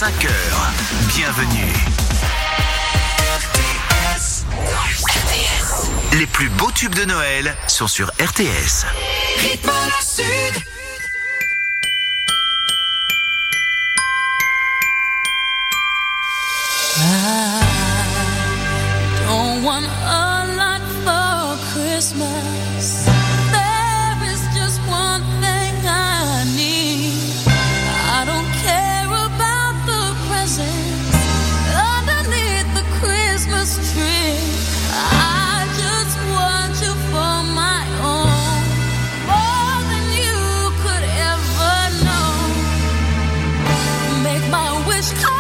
5 heures. Bienvenue. RTS. Les plus beaux tubes de Noël sont sur RTS. Rythme Sud. I don't want a lot for Christmas. There is just one thing I need. I don't care about the presents underneath the Christmas tree. I just want you for my own, more than you could ever know. Make my wish come.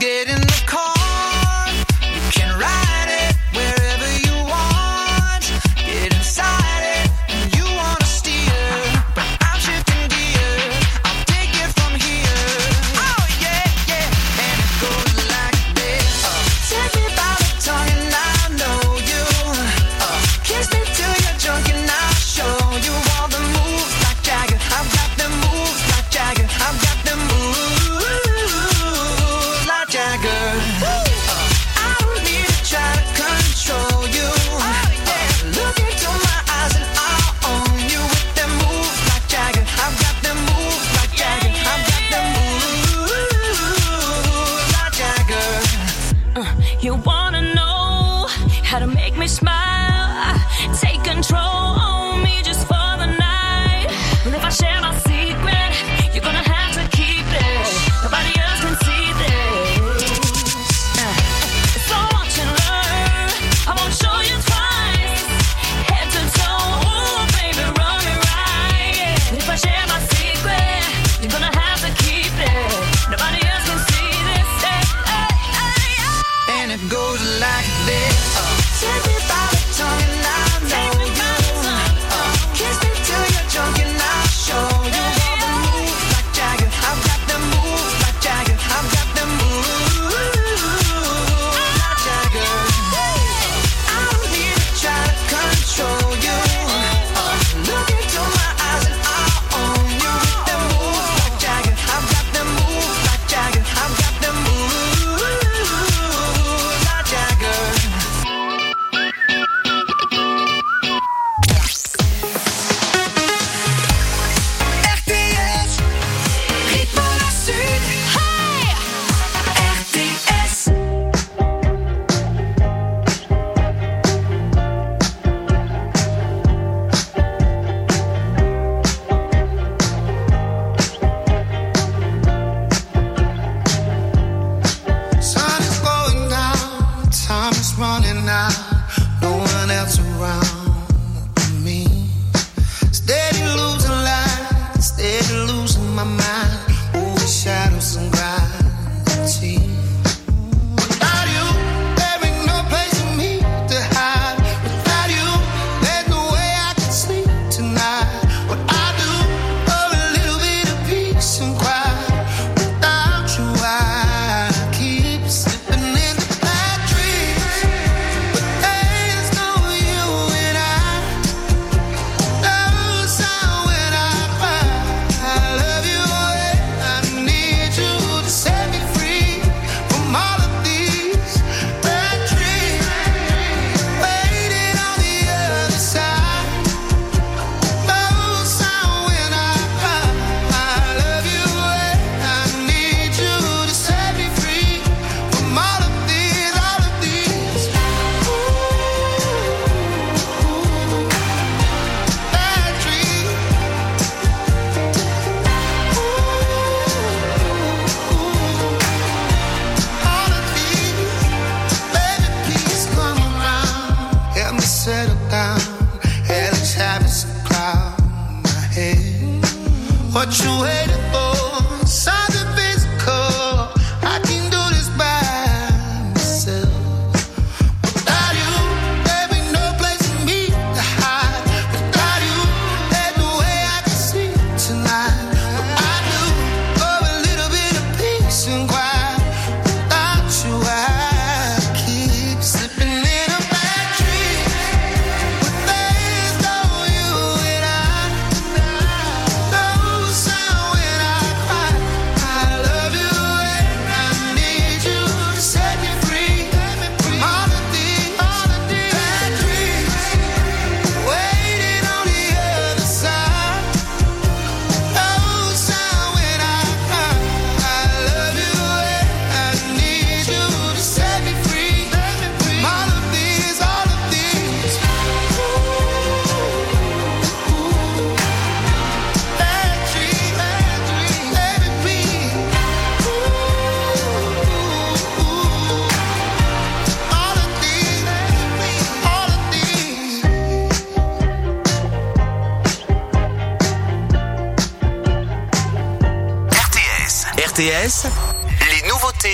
RTS, les nouveautés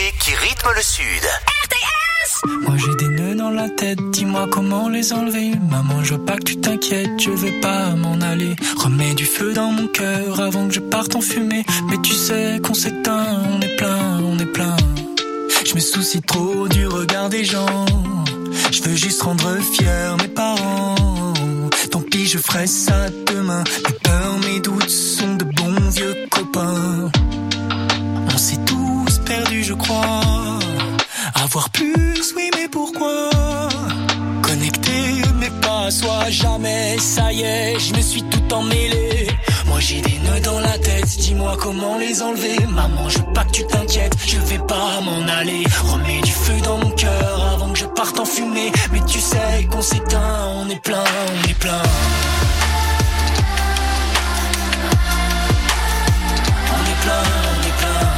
qui rythment le Sud. Moi j'ai des nœuds dans la tête, dis-moi comment les enlever. Maman, je veux pas que tu t'inquiètes, je vais pas m'en aller. Remets du feu dans mon cœur avant que je parte en fumée. Mais tu sais qu'on s'éteint, on est plein, on est plein. Je me soucie trop du regard des gens. Je veux juste rendre fiers mes parents. Tant pis, je ferai ça demain. Mes peurs, mes doutes sont de bons vieux copains. On s'est tous perdus, je crois. Avoir plus, oui, mais pourquoi? Connecté, mais pas à soi, jamais, ça y est, je me suis tout emmêlé. Moi j'ai des nœuds dans la tête, dis-moi comment les enlever. Maman, je veux pas que tu t'inquiètes, je vais pas m'en aller. Remets du feu dans mon cœur avant que je parte en fumée. Mais tu sais qu'on s'éteint, on est plein, on est plein. On est plein, on est plein.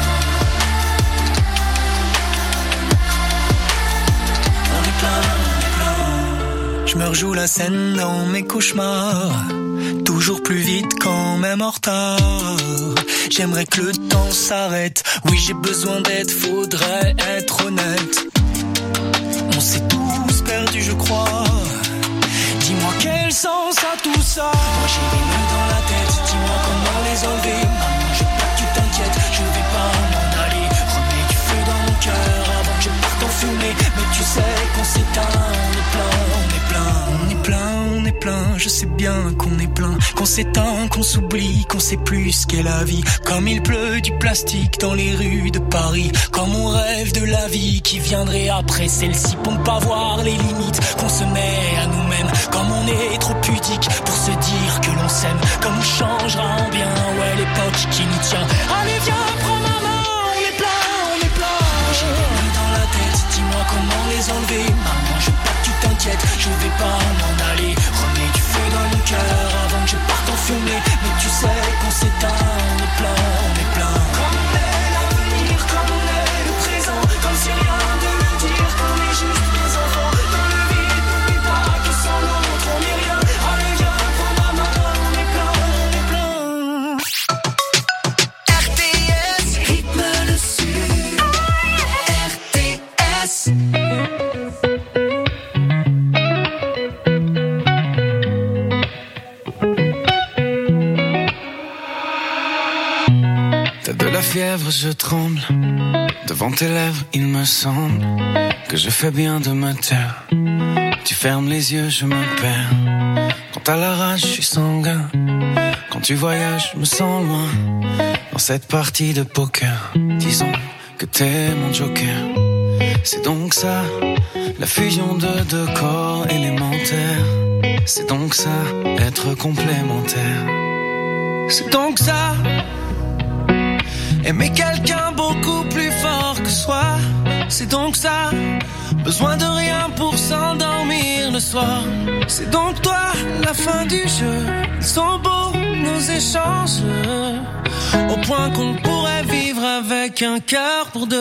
Je me rejoue la scène dans mes cauchemars. Toujours plus vite quand même en retard. J'aimerais que le temps s'arrête. Oui, j'ai besoin d'aide, faudrait être honnête. On s'est tous perdus, je crois. Dis-moi quel sens a tout ça. Moi j'ai des nœuds dans la tête, dis-moi comment les enlever. Maman, je veux pas que tu t'inquiètes, je vais pas m'en aller. Remets du feu dans mon cœur avant que je parte en fumée. Mais tu sais qu'on s'éteint, on est plein, on est plein. On est plein, on est plein, je sais bien qu'on est plein. Qu'on s'éteint, qu'on s'oublie, qu'on sait plus ce qu'est la vie. Comme il pleut du plastique dans les rues de Paris. Comme on rêve de la vie qui viendrait après celle-ci. Pour ne pas voir les limites qu'on se met à nous-mêmes. Comme on est trop pudique pour se dire que l'on s'aime. Comme on changera en bien, ouais, l'époque qui nous tient. Allez viens, prends ma main, on est plein, on est plein. Moi j'ai des nœuds dans la tête, dis-moi comment les enlever. Maman, je veux pas que tu t'inquiètes, je vais pas m'en aller. Remets du feu dans mon cœur avant que je parte en fumée. Mais tu sais qu'on s'éteint, on est plein, on est plein. Comme on est l'avenir, comme on est le présent. Comme si rien de le dire, qu'on est juste des enfants. Dans le vide, n'oublie pas que sans l'autre on n'est rien. Allez viens, prends ma main, on est plein, on est plein. RTS, rythme le Sud. RTS. T'as de la fièvre, je tremble. Devant tes lèvres, il me semble que je fais bien de me taire. Tu fermes les yeux, je me perds. Quand t'as la rage, je suis sanguin. Quand tu voyages, je me sens loin. Dans cette partie de poker, disons que t'es mon joker. C'est donc ça, la fusion de deux corps élémentaires. C'est donc ça, être complémentaire. C'est donc ça, aimer quelqu'un beaucoup plus fort que soi. C'est donc ça, besoin de rien pour s'endormir le soir. C'est donc toi, la fin du jeu. Ils sont beaux nos échanges, au point qu'on pourrait vivre avec un cœur pour deux.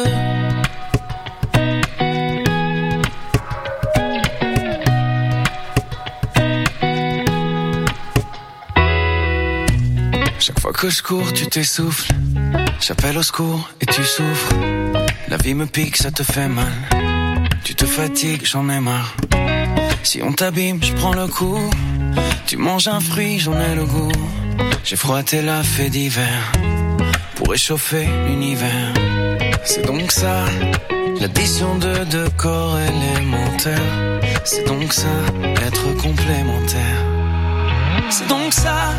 Chaque fois que je cours, tu t'essouffles. J'appelle au secours et tu souffres. La vie me pique, ça te fait mal. Tu te fatigues, j'en ai marre. Si on t'abîme, je prends le coup. Tu manges un fruit, j'en ai le goût. J'ai froissé la fée d'hiver pour réchauffer l'univers. C'est donc ça, l'addition de deux corps élémentaires. C'est donc ça, être complémentaire. C'est donc ça,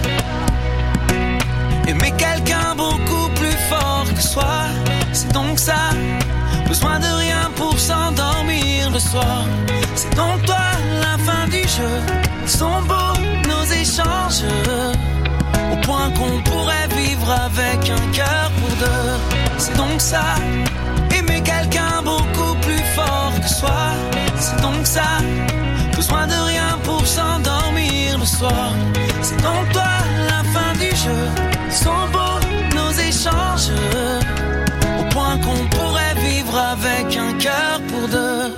aimer quelqu'un beaucoup plus fort que soi. C'est donc ça, besoin de rien pour s'endormir le soir. C'est donc toi, la fin du jeu. Ils sont beaux nos échanges, au point qu'on pourrait vivre avec un cœur pour deux. C'est donc ça, aimer quelqu'un beaucoup plus fort que soi. C'est donc ça, besoin de rien pour s'endormir le soir. C'est donc toi, la fin du jeu. Ils sont beaux nos échanges, au point qu'on pourrait vivre avec un cœur pour deux.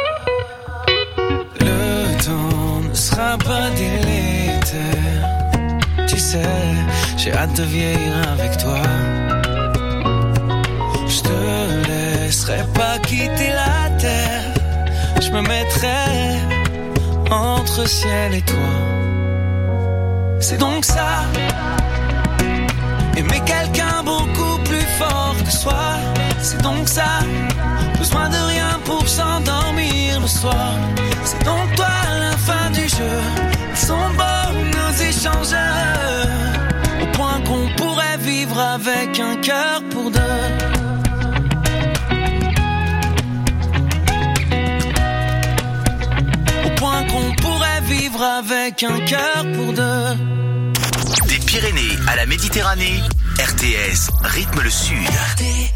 Le temps ne sera pas délétère. Tu sais, j'ai hâte de vieillir avec toi. Je te laisse n'oserais pas quitter la terre. Je me mettrais entre ciel et toi. C'est donc ça, aimer quelqu'un beaucoup plus fort que soi. C'est donc ça, besoin de rien pour s'endormir le soir. C'est donc toi la fin du jeu. Ils sont beaux nos échanges, au point qu'on pourrait vivre avec un cœur pour deux. Au point qu'on pourrait vivre avec un cœur pour deux. Des Pyrénées à la Méditerranée, RTS rythme le Sud. RTS.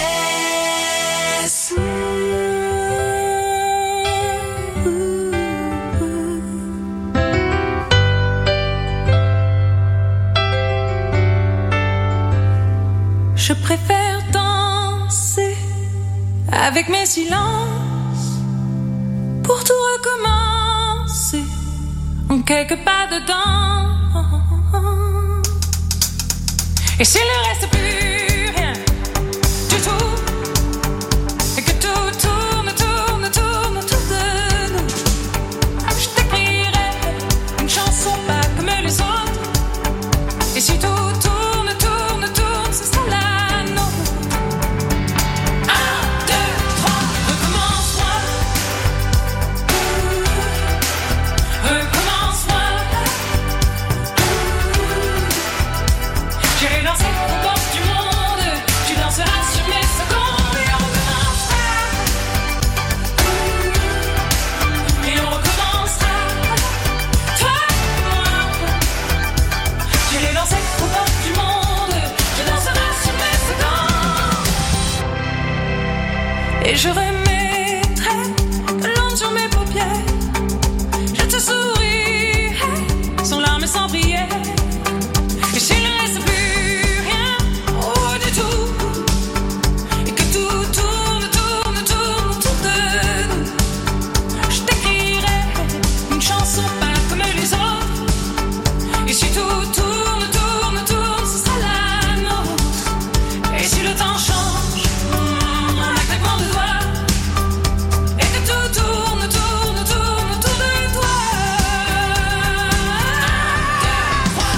Je préfère danser avec mes silences pour tout recommencer en quelques pas dedans. Et s'il ne reste plus rien du tout, et que tout tourne, tourne, tourne autour de nous, je t'écrirai une chanson pas comme les autres. Et si tout tourne, tourne, tourne, ce sera la nôtre. 1, 2, 3, recommence-moi. Recommence-moi. J'irai danser aux portes du monde. Tu danseras sur mes secondes. Et on recommencera. Et on recommencera. Toi et moi. J'irai danser aux portes du monde. Tu danseras sur mes secondes. Et je remettrai de l'ombre sur mes paupières. Je te sourirai sans larmes et sans prière. Et s'il ne reste plus rien, oh du tout, et que tout tourne, tourne, tourne autour de nous, je t'écrirai une chanson pas comme les autres. Et si tout tourne, tourne, tourne, ce sera la nôtre. Et si le temps change, en un claquement de doigts, et que tout tourne, tourne, tourne autour de toi. 1, 2, 3,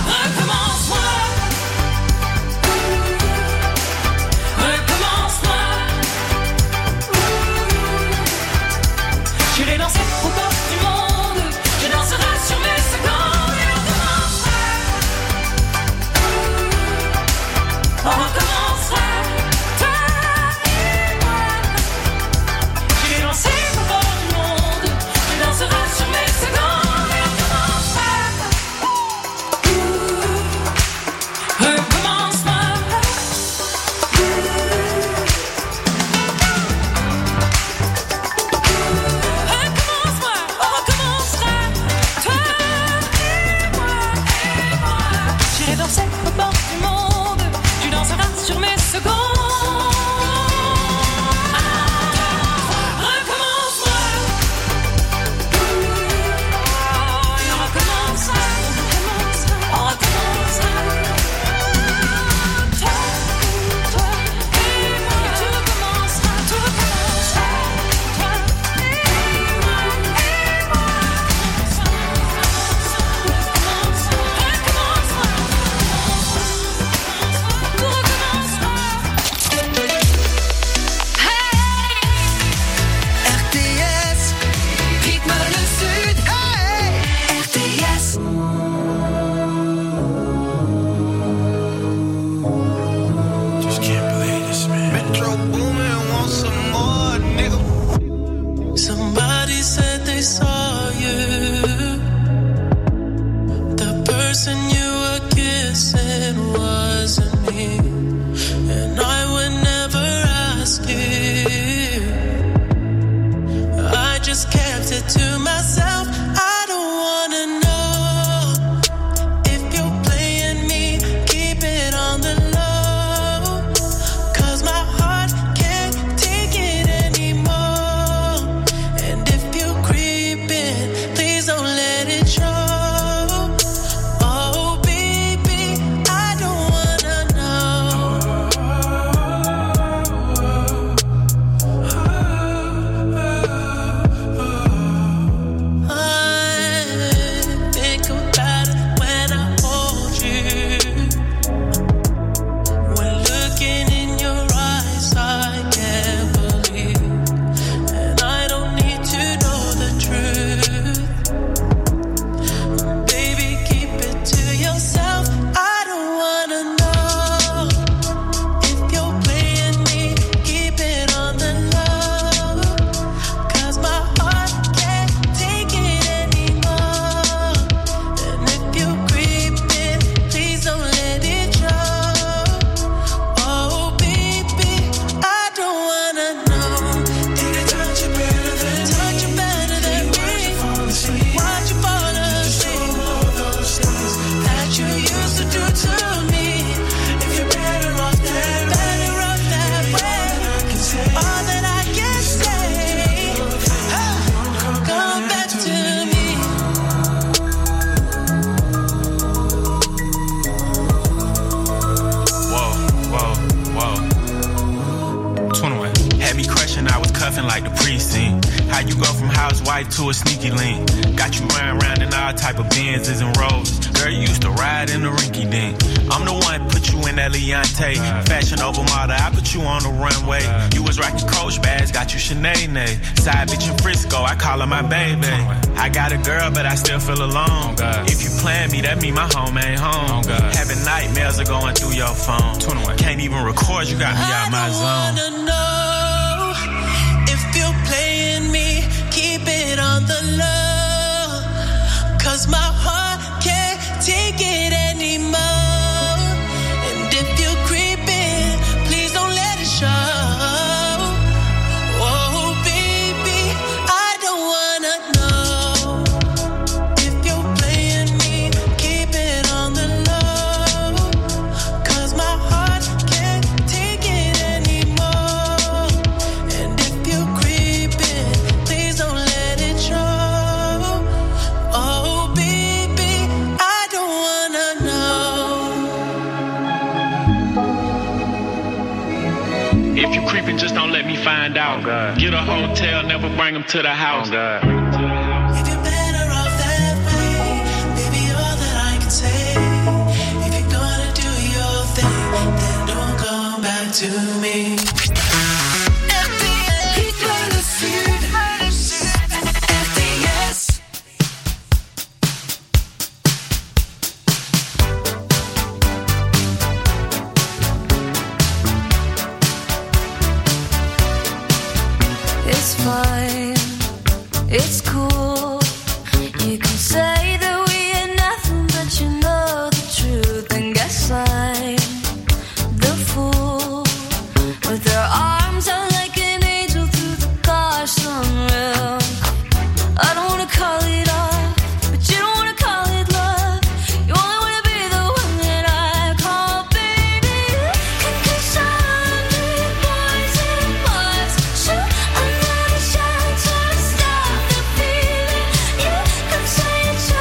precinct. How you go from housewife to a sneaky link? Got you running around in all type of Benzes and Rolls. Girl, you used to ride in the rinky dink. I'm the one put you in that Leontay. Fashion over model, I put you on the runway. You was rocking Coach bags, got you Sinead. Side bitch in Frisco, I call her my baby. I got a girl, but I still feel alone. If you plan me, that mean my home ain't home. Having nightmares are going through your phone. Can't even record, you got me out my zone. I wanna know if you're playing me, keep it on the low. 'Cause my heart can't take it anymore. And if you're creeping, please don't let it show. Oh baby, I don't wanna know if you're playing me, keep it on the low. 'Cause my heart can't take it anymore. And if you're creeping, please don't let it show. Oh baby, I don't wanna know. If you creeping, just don't let me find out. Get a hotel, never bring them to the house. If you're better off that way, baby, all that I can say. If you're gonna do your thing, then don't come back to me. Rythme le Sud. RTS. It's fine, it's cool. You can say that we ain't nothing, but you know the truth. And guess I'm the fool. With her arms out like an angel through the gosh unreal. I don't wanna call it off, but you don't wanna call it love. You only wanna be the one that I call baby. Cause I'm the boys and boys. Shoot another shot to stop the feeling. You can say it's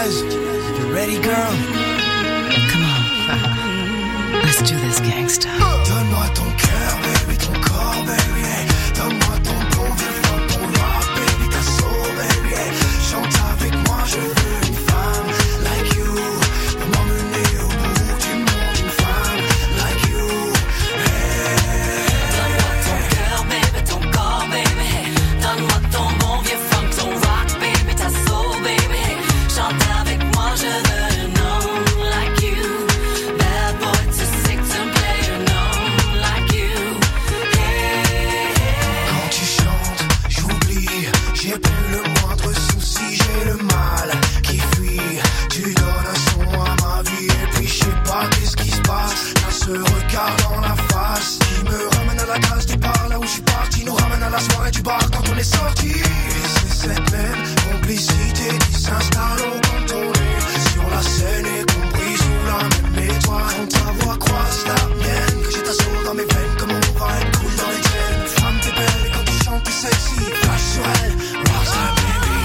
jazz. You ready, girl? Come on. Let's do this, gangsta. Donne-moi ton cœur, baby, ton corps, baby. Hey. Donne-moi ton bon vieux funk, ton rock, baby, ta soul, baby. Hey. Chante avec moi, je veux une femme like you. Pour m'emmener au bout du monde, une femme like you. Hey. Donne-moi ton cœur, baby, ton corps, baby. Donne-moi ton bon vieux funk, ton rock, baby, ta soul, baby. Chante avec moi, je veux un homme like you. Bad boy to sick to play an homme like you. Hey. Quand tu chantes, j'oublie, j'ai plus le moindre souci, j'ai le mal qui fuit. Tu donnes un son à ma vie et puis je sais pas qu'est-ce qui se passe. T'as ce regard dans la face qui me ramène à la case départ, là où je suis parti, nous ramène à la soirée du bar quand on est sorti. Et c'est cette même complicité qui s'installe au cantonné sur la scène et compris sous la même étoile. Quand ta voix croise la mienne, que j'ai ta soul dans mes veines, comme on va être cool dans les chaînes. Femme t'es belle et quand tu chantes t'es sexy, flash sur elle, rockstar baby.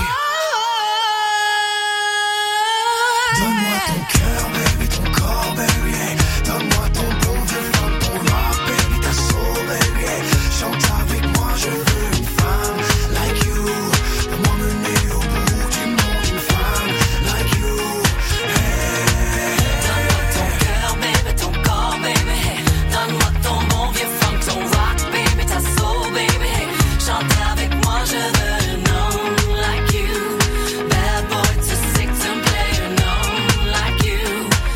Donne-moi ton cœur, baby, ton corps, baby. Hey. Donne-moi ton bon vieux funk, ton rock, baby, ta soul, baby. Hey. Chante avec moi, je veux une femme like you. Pour m'emmener au bout du monde, une femme like you. Hey. Donne-moi ton cœur, baby, ton corps, baby. Donne-moi ton bon vieux funk, ton rock, baby, ta soul, baby. Chante avec moi, je veux un homme like you. Bad boy to sick to play an homme like you.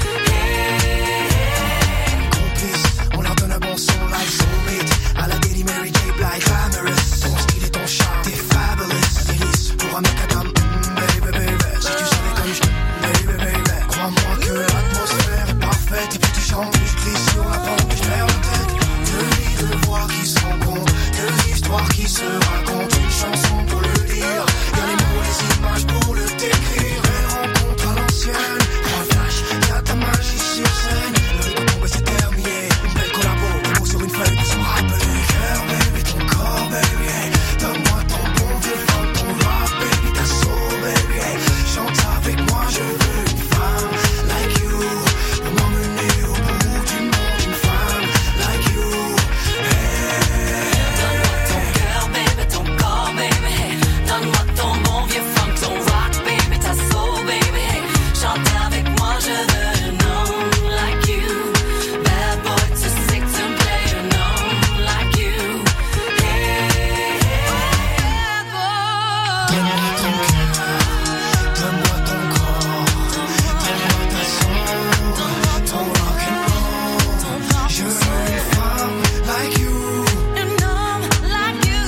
Hey. Complice, on leur donne un bon son like Soulmate. À la Daily Mary J. Blige, glamorous. Ton style et ton charme, t'es fabulous. Délice pour un mec à dame, baby, baby. Si tu savais comme je baby, baby. Crois-moi que l'atmosphère est parfaite. Et puis tu chantes, puis je glisse sur la pente et je perds la tête. De voix qui se rencontrent, deux histoires qui se racontent. Une chanson pour le dire, y'a les mots, les images pour le décrire. Elle rencontre à l'ancienne, un flash, y'a ta magie sur scène. Le rythme tombe et c'est terminé, une belle collabo, un mot sur une feuille pour se rappeler. Cœur, baby, ton corps, baby, hey. Donne-moi ton bon vieux funk, ton rock, baby, ta soul, baby, hey. Chante avec moi, je veux une femme like you. Pour m'emmener au bout du monde, une femme like you. Donne-moi ton cœur, baby, ton corps, baby. Donne-moi ton bon vieux funk, ton rock, baby, ta soul, baby. Chante avec moi, je veux un homme like you. Bad boy to sick to play an homme like you. Hey. Bad boy. Donne-moi ton cœur, donne-moi ton corps, donne-moi ta soul, ton rock and roll. Je veux une femme like you. An homme like you.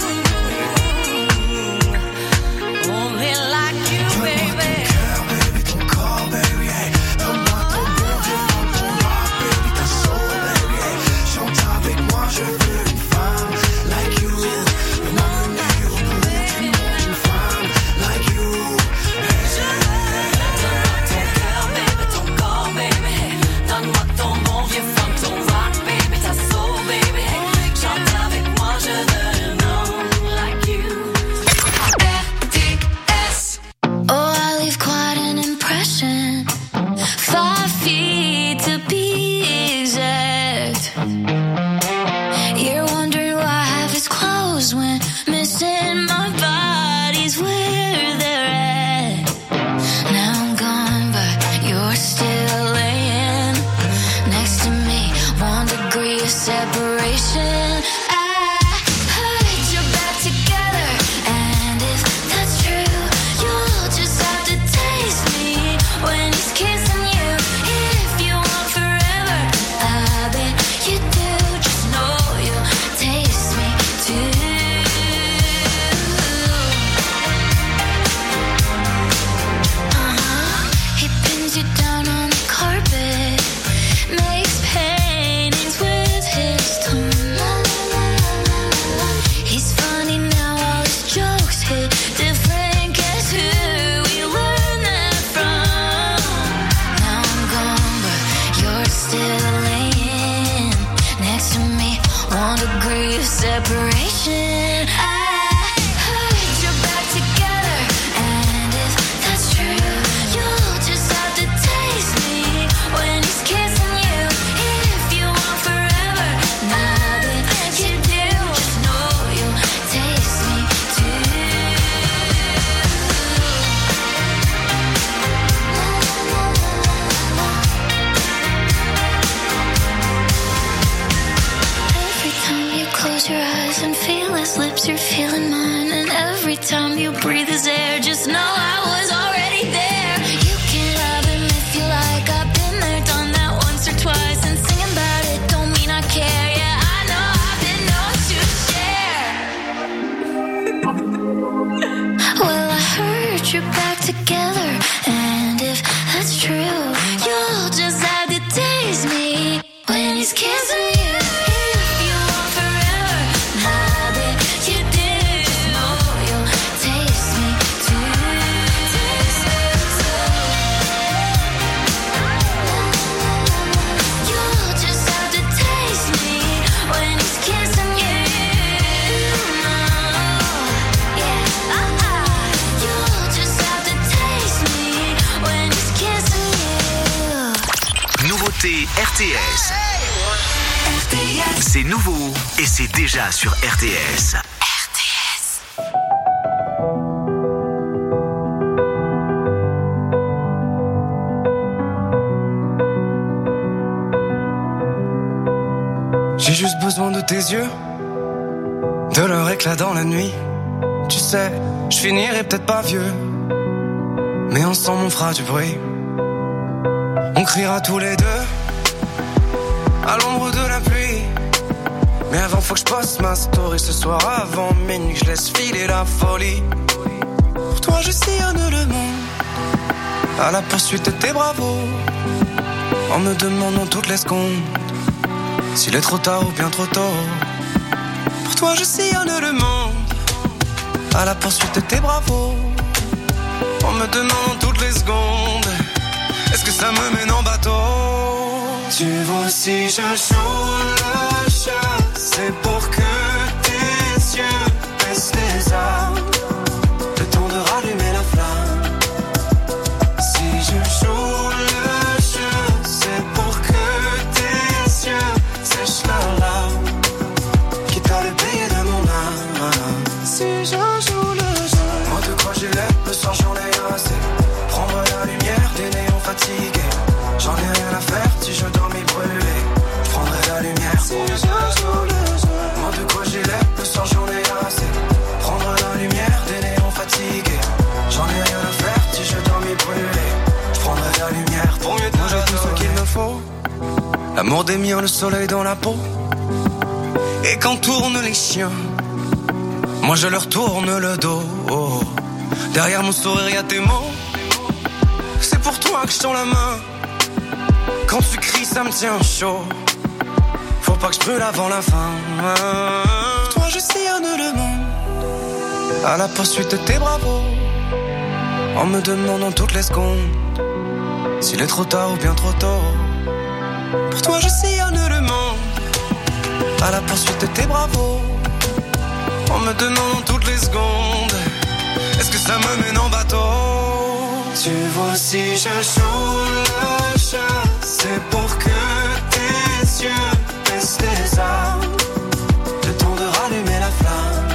Only like you, baby. Cœur, baby, ton corps, baby, hey. Donne-moi ton bon vieux funk, ton rock, baby, ta soul, baby, hey. Chante avec moi, je veux une femme like you. Pour m'emmener au bout du monde, une femme like you. Donne-moi ton cœur, baby, ton corps, baby. Donne-moi ton bon vieux funk, ton rock, baby, ta soul, baby. Chante avec moi, je veux un homme like you. RTS. Oh, I leave quite an impression. 5 feet to be exact. You're wondering why half is closed when missing my body's where they're at. Now I'm gone, but you're still laying next to me. 1 degree of separation. I put your back together, and if that's true, you'll just have to taste me when he's kissing you. If you want forever, I bet you do. Just know you'll taste me too. Oh, I leave quite an impression. 5 feet to be exact. You're wondering why half is closed when missing my body's where they're at. Now I'm gone, but you're still laying next to me. 1 degree of separation. I put your back together, and if that's true, you'll just have to taste me when he's kissing you. He pins you down on the carpet, makes paintings with his tongue. He's funny now, all his jokes hit different. Guess who we learned that from? Now I'm gone, but you're still laying next to me. 1 degree of separation. I put your back together, and if that's true, you'll just those lips, you're feeling mine. And every time you breathe his air, just know I was already there. You can love him if you like. I've been there, done that once or twice. And singing about it don't mean I care. Yeah, I know I've been known to share. Well, I heard you're back together. And if that's true, you'll just have to taste me when he's kissing you. RTS. C'est nouveau et c'est déjà sur RTS. J'ai juste besoin de tes yeux, de leur éclat dans la nuit. Tu sais, je finirai peut-être pas vieux, mais ensemble on fera du bruit. On criera tous les deux à l'ombre de la pluie. Mais avant faut que je poste ma story ce soir avant minuit, que je laisse filer la folie. Pour toi je sillonne le monde à la poursuite de tes bravos, en me demandant toutes les secondes s'il est trop tard ou bien trop tôt. Pour toi je sillonne le monde à la poursuite de tes bravos, en me demandant toutes les secondes est-ce que ça me mène en bateau. Tu vois si je joue le jeu, c'est pour que tes yeux baissent les armes, le temps de rallumer la flamme. Si je joue le jeu, c'est pour que tes yeux sèchent leurs larmes, quitte à le payer de mon âme. Si je joue le jeu, moi de quoi j'ai l'air, le soir j'en ai assez. Prendre la lumière des néons fatigués, j'en ai rien à faire si je dois m'y brûler. Je prendrai la lumière si je joue le jeu. Moi de quoi j'ai l'air, le soir j'en ai assez. Prendre la lumière des néons fatigués, j'en ai rien à faire si je dois m'y brûler. Je prendrai la lumière pour mieux moi j'ai tout ce qu'il me faut. L'amour des miens, le soleil dans la peau. Et quand tournent les chiens, moi je leur tourne le dos. Derrière mon sourire y'a tes mots. C'est pour toi que je tends la main. Quand tu cries ça me tient chaud. Faut pas que je brûle avant la fin. Pour toi je sillonne le monde à la poursuite de tes bravos, en me demandant toutes les secondes s'il est trop tard ou bien trop tôt. Pour toi je sillonne le monde à la poursuite de tes bravos, en me demandant toutes les secondes est-ce que ça me mène en bateau. Tu vois si je joue le jeu, c'est pour que tes yeux baissent les armes, le temps de rallumer la flamme.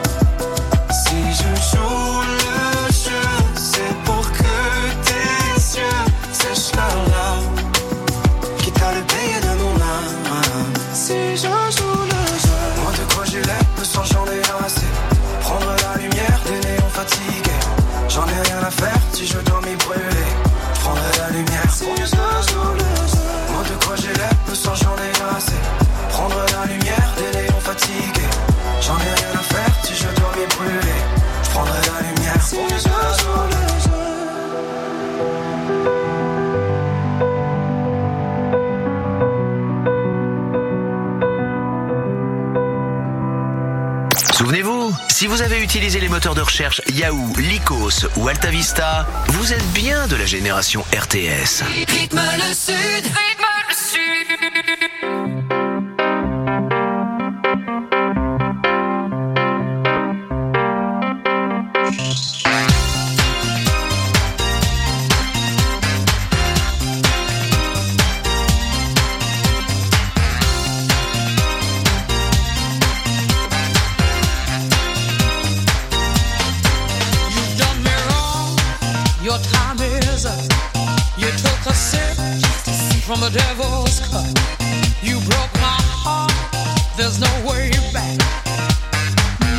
Si je joue le jeu, c'est pour que tes yeux sèchent leurs larmes, quitte à le payer de mon âme. Si je joue le jeu, moi de quoi j'ai l'air, le soir j'en ai assez. Prendre la lumière des néons fatigués, j'en ai rien à faire si je dois m'y brûler. Je prendrai la lumière si je joue le jeu. Moi de quoi j'ai l'air, le soir j'en ai assez. Prendre la lumière des néons fatigués, j'en ai rien à faire si je dois m'y brûler. Je prendrai la lumière si je joue le jeu. Souvenez-vous, si vous avez utilisé les moteurs de recherche Yahoo, Lycos ou AltaVista, vous êtes bien de la génération RTS. Rythme le sud, rythme le sud. Your time is up. You took a sip from the devil's cup. You broke my heart. There's no way back.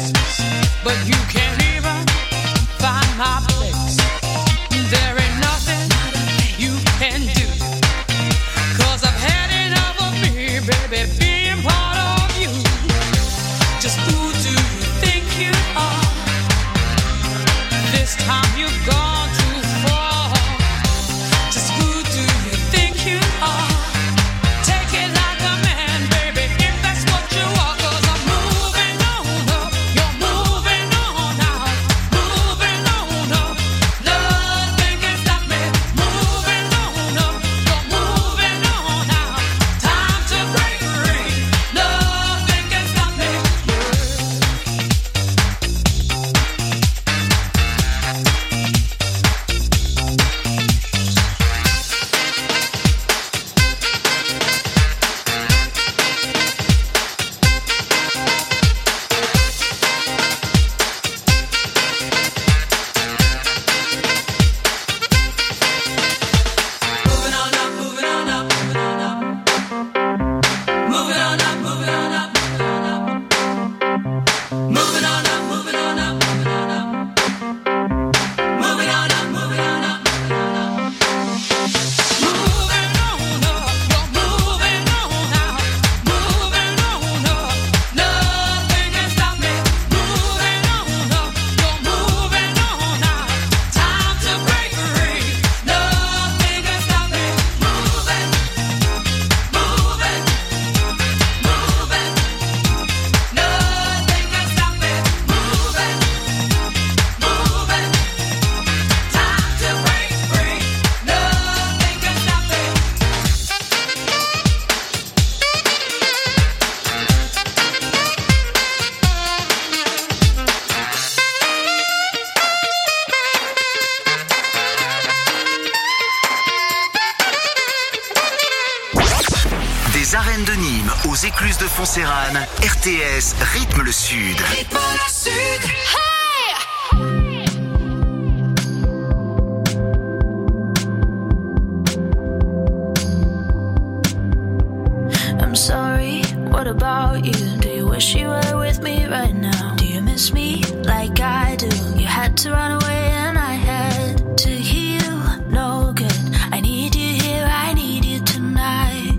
face, but you can't even find my place. There ain't nothing you can do, 'cause I've had enough of me, baby, being part of you. Just who do you think you are? This time you've gone too far. Just who do you think you are? Take it like a man, baby, if that's what you are, 'cause I'm moving on up, you're moving on now, moving on up, nothing can stop me, moving on up, you're moving on now, time to break free, nothing can stop me. Moving on up, moving on up, moving on up. Moving on up, moving on up, moving on up. Moving on up, moving on up, moving on up. Moving on up, moving on up, moving on up. Moving on up, you're moving on now. Moving on up, nothing can stop me. Moving on up, you're moving on now. Time to break free. Nothing can stop me. Moving, moving, moving. Nothing can stop me. Moving, moving. Time to break free. Nothing can stop me. Des arènes de Nîmes aux écluses de Foncérane, RTS rythme le Sud. I'm sorry, what about you? Do you wish you were with me right now? Do you miss me like I do? You had to run away and I had to heal. No good, I need you here, I need you tonight.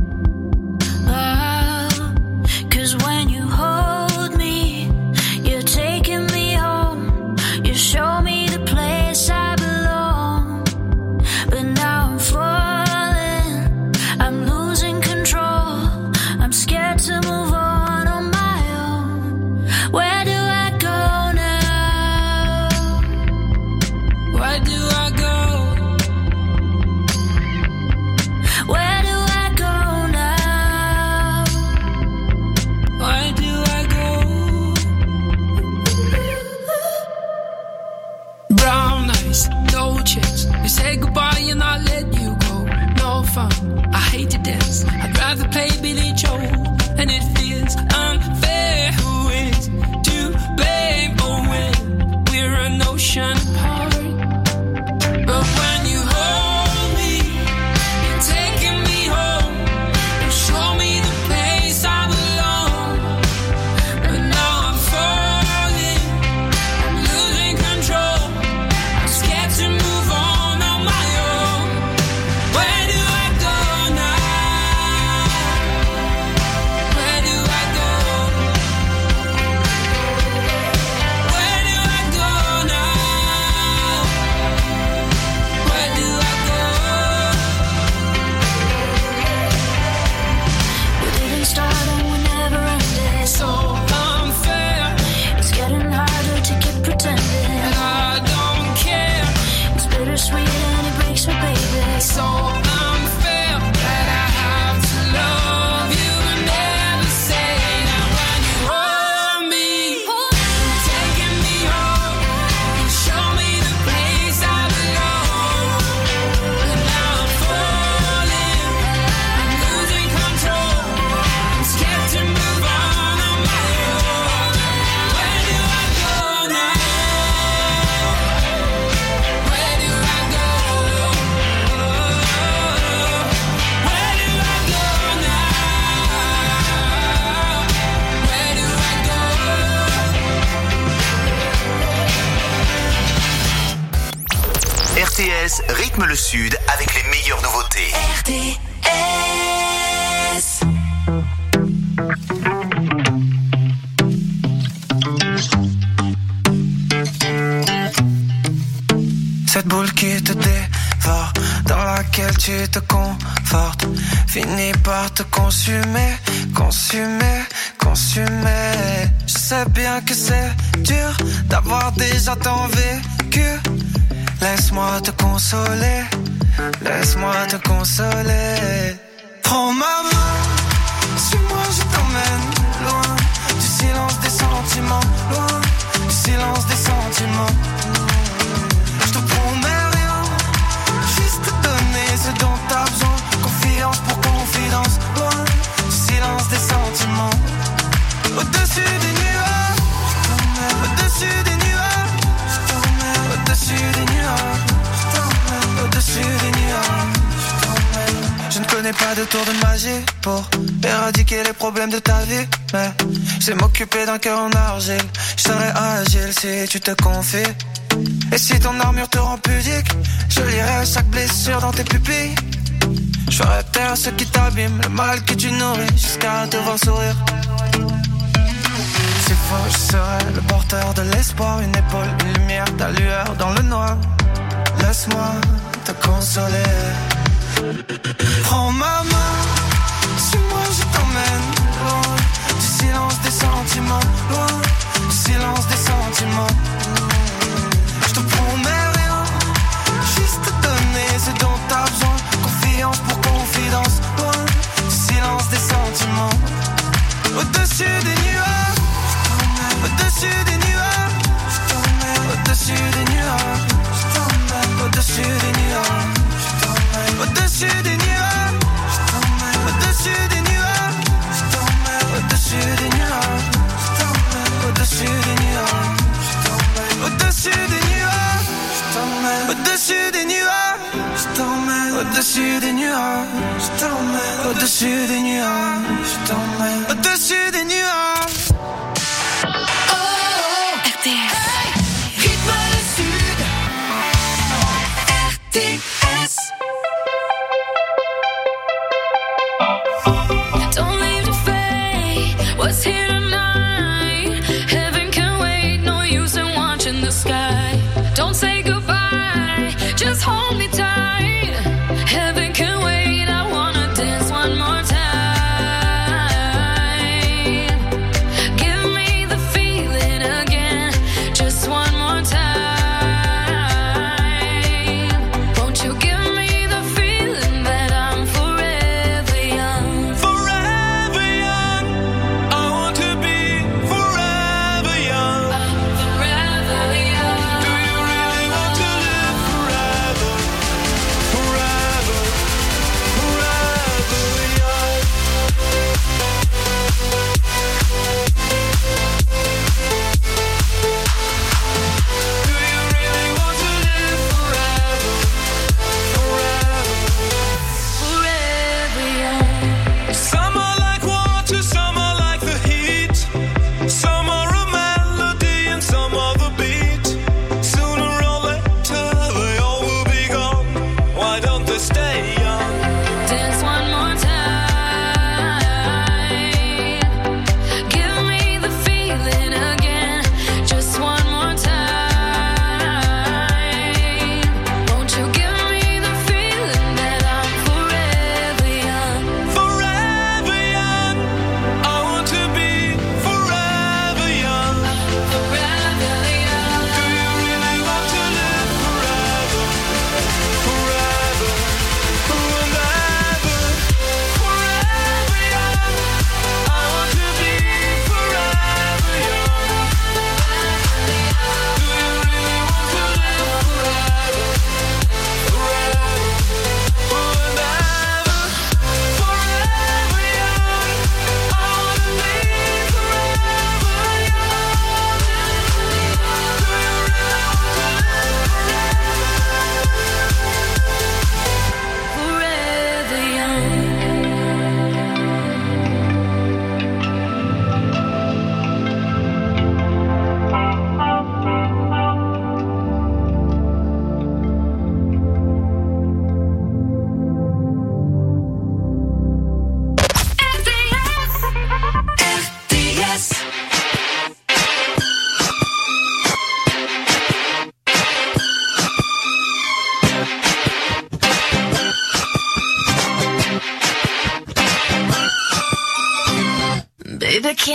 Oh, 'cause when you hold me, you're taking me home. You show me the place I belong. But now I'm falling, I'm losing control. I'm scared to move on my own. Where do I go now? Where do I go? Where do I go now? Where do I go? Brown eyes, no chance. You say goodbye and I let you go. No fun, I hate to dance. I'd rather play Billy Joel. And it feels unfair. Who is to blame? Oh, when we're an ocean apart. But when you hold me, you're taking me home. You show me the place I belong. But now I'm falling, I'm losing control. I'm scared to move on my own. Where do I go now? Where do I go? RTS rythme le Sud avec les meilleures nouveautés. RTS. Cette boule qui te dévore, dans laquelle tu te confortes, finit par te consumer, consumer, consumer. Je sais bien que c'est dur d'avoir déjà tant vécu. Laisse-moi te consoler, laisse-moi te consoler. Prends ma main, suis-moi, je t'emmène loin du silence des sentiments, loin du silence des sentiments. Je te promets rien, juste te donner ce dont t'as besoin. Confiance pour confidence, loin du silence des sentiments. Au-dessus des nuages, au-dessus des nuages, au-dessus des nuages, au-dessus des nuages. Je ne connais pas de tour de magie pour éradiquer les problèmes de ta vie, mais je sais m'occuper d'un cœur en argile. Je serai agile si tu te confies. Et si ton armure te rend pudique, je lirai chaque blessure dans tes pupilles. Je ferai taire ce qui t'abîme, le mal que tu nourris, jusqu'à te voir sourire. S'il faut, je serai le porteur de l'espoir, une épaule, une lumière, ta lueur dans le noir. Laisse-moi te consoler. Prends ma main, suis-moi, je t'emmène loin du silence des sentiments, loin du silence des sentiments. Je te promets rien, juste te donner ce dont t'as besoin. Confiance pour confidence, loin du silence des sentiments. Au-dessus des nuages, au-dessus des nuages, au-dessus des nuages, au-dessus des nuages, au-dessus des nuages, au-dessus des nuages, au-dessus des nuages, au-dessus des nuages, au-dessus des nuages, au-dessus des nuages, au-dessus des nuages, au-dessus des nuages, au-dessus des nuages. RTS. Rythme le Sud. RTS. Don't leave the fate. What's here tonight? Heaven can wait. No use in watching the sky. Don't say goodbye. Just hold me tight. Heaven can wait. I wanna dance one more time. Give me the feeling again.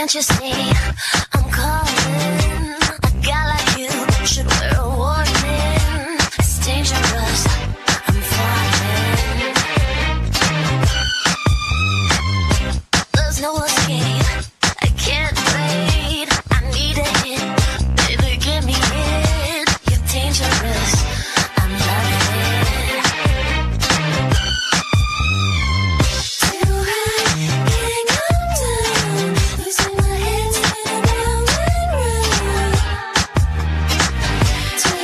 Can't you see I'm calling? A guy like you should wear a warning. It's dangerous. I'm falling. There's no escape. I can't wait. I need a hit. Baby, give me it. You're dangerous. I'm loving it. Too high, can't come down. Losing my head, spinning round and round. Too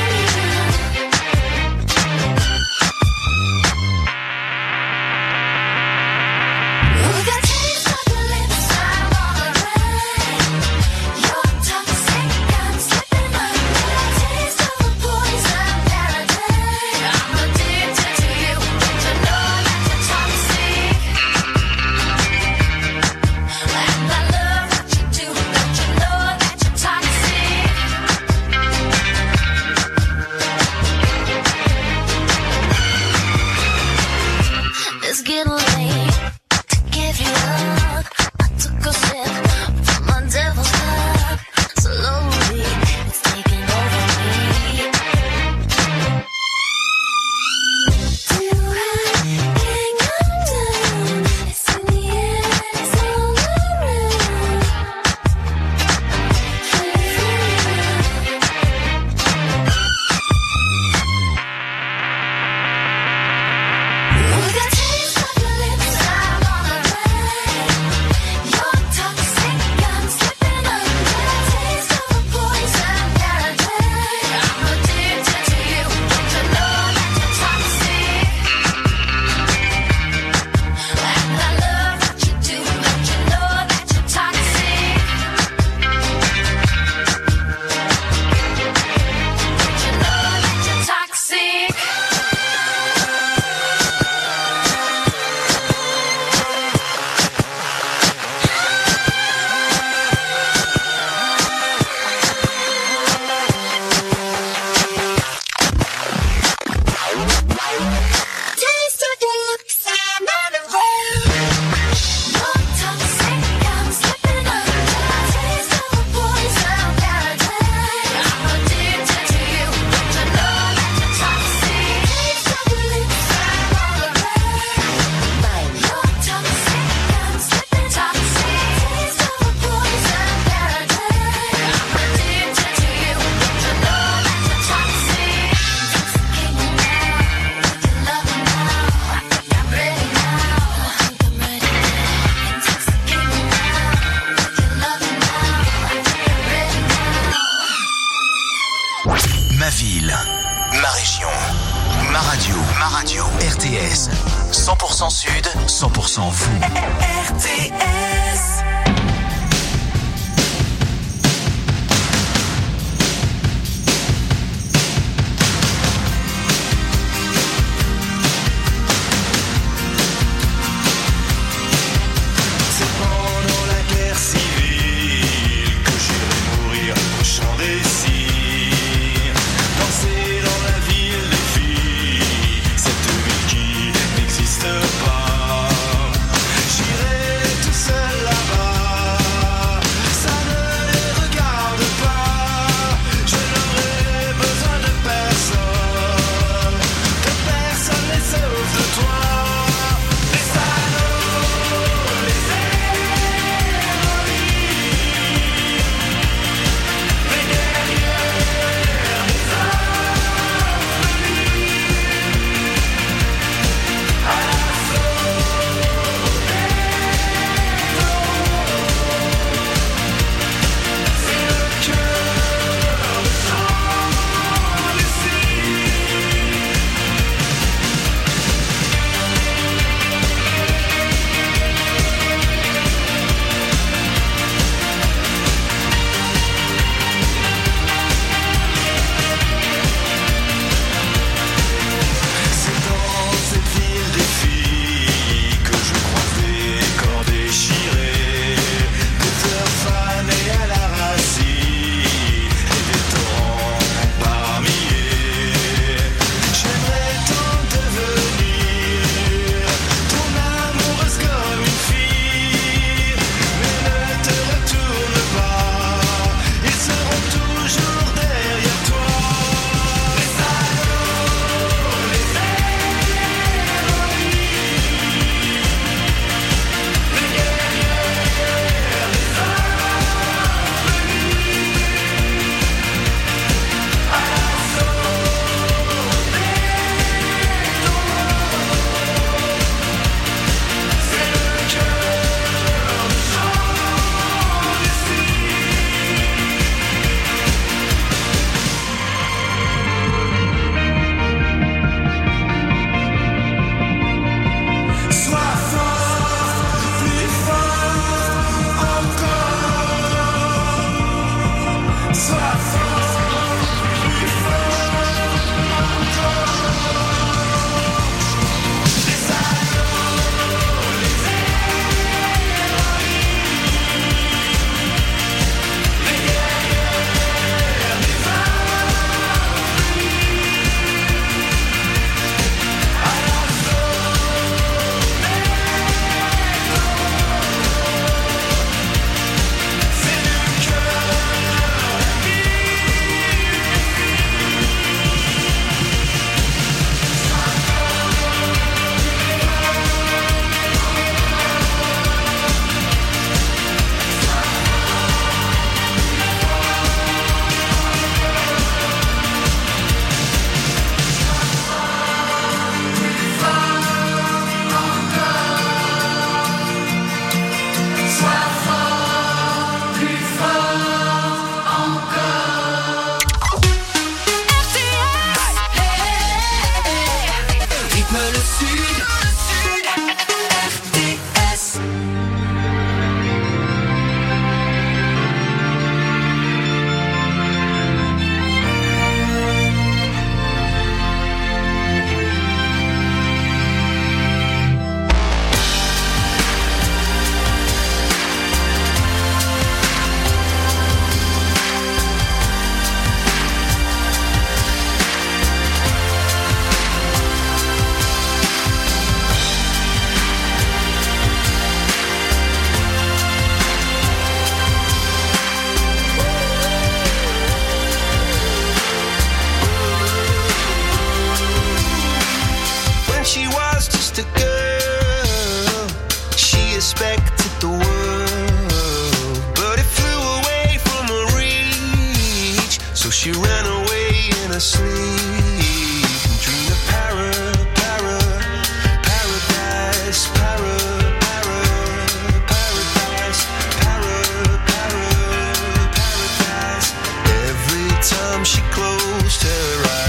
you got taste on your lips, I'm on the ride. You're toxic, I'm slipping under. Taste of a poison paradise. I'm addicted to you. Don't you know that you're toxic? And I love what you do. Don't you know that you're toxic? It's getting late to give you up. I took a sip from my devil's cup. Slowly, it's taking over me. Too high, can't come down. It's in the air, it's all around. Can you feel it? You got taste of your lips, I'm on the ride. You're toxic, I'm slipping under. Taste of a poison paradise. I'm addicted to you. Don't you know that you're toxic? And I love what you do. Don't you know that you're toxic? Don't you know that you're toxic? Taste of your lips, I'm on the road. You're toxic, I'm slipping under. Taste of a poison paradise. I'm addicted to you. Don't you know that you're toxic? Taste of your lips, I'm on the road. You're toxic, I'm slipping toxic. Taste of a poison paradise. I'm addicted to you. Don't you know that you're toxic? Intoxicating now, your love now. I think I'm ready now. I think I'm ready. Intoxicating now, your love now. I think I'm ready now. Ma ville, ma région, ma radio, RTS. 100% Sud, 100% vous. RTS. C'est pendant la guerre civile que j'irai mourir au champ des cygnes. Danser dans la ville des filles, cette ville qui n'existe pas. J'irai tout seul là-bas. she ran away in her sleep and dreamed of paradise, paradise. Every time she closed her eyes.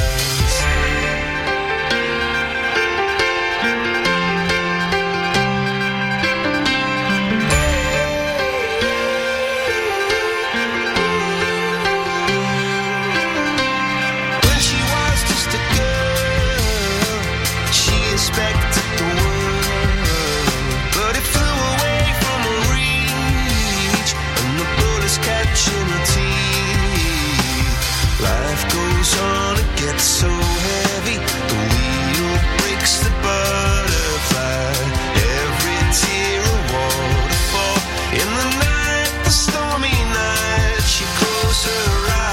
When she was just a girl, she expected the world, but it flew away from her reach, and the bullets catching her teeth. Life goes on, it gets so heavy, the wheel breaks the butterfly. Every tear a waterfall. In the night, the stormy night, she closed her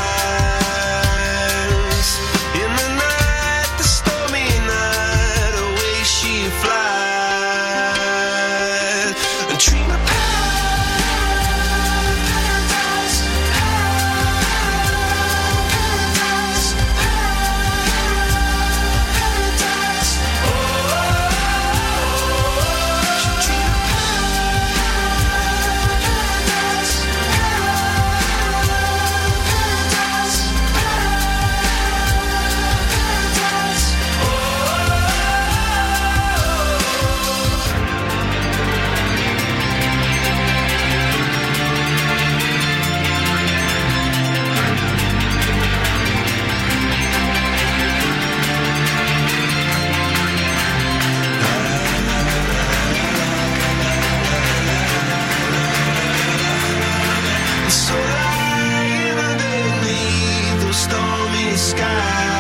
eyes. In the night, the stormy night, away she flies. And dream of paradise, paradise, paradise. Oh, she dream of paradise, paradise, So lying underneath those stormy skies.